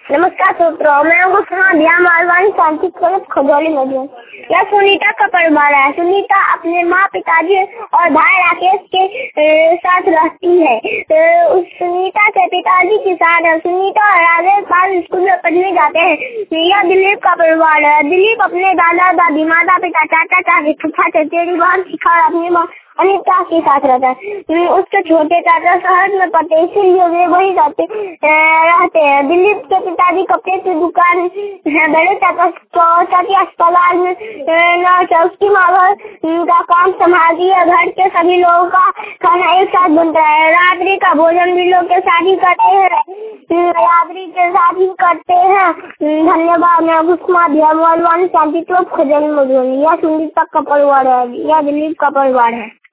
नमस्कार सूत्रों, मैं मालवानी शांति कॉलेज खजौली में। यह सुनीता का परिवार है। सुनीता अपने माँ, पिताजी और भाई राकेश के साथ रहती है। उस सुनीता के पिताजी किसान है। सुनीता और राजेश पास स्कूल में पढ़ने जाते हैं। यह दिलीप का परिवार है। दिलीप अपने दादा दादी, माता पिता, चाचा चाची, फूफा चचेरी, बहन शिखा और अपनी माँ अनिता के साथ रहता है। उसके छोटे चाचा शहर में पढ़ते हैं, इसीलिए वे वही रहते हैं। दिलीप के पिताजी कपड़े की दुकान है। बड़े चाची अस्पताल में नर्स है। उसकी माँ घर का काम संभालती है। घर के सभी लोगों का खाना एक साथ बनता है। रात्रि का भोजन भी लोग के साथ ही करते हैं। धन्यवाद। मैं शांति क्लब खजौली मधुबनी। यह सुनीता का परिवार है। यह दिलीप का परिवार है।